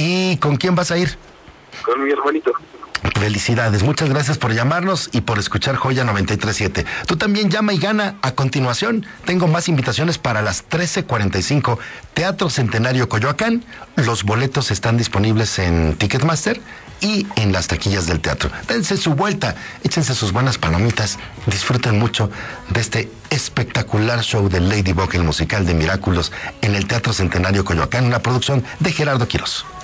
¿Y con quién vas a ir? Con mi hermanito. Felicidades, muchas gracias por llamarnos y por escuchar Joya 93.7. Tú también llama y gana. A continuación, tengo más invitaciones para las 13:45, Teatro Centenario Coyoacán. Los boletos están disponibles en Ticketmaster y en las taquillas del teatro. Dense su vuelta, échense sus buenas palomitas, disfruten mucho de este espectacular show de Ladybug, el musical de Miraculous, en el Teatro Centenario Coyoacán, una producción de Gerardo Quirós.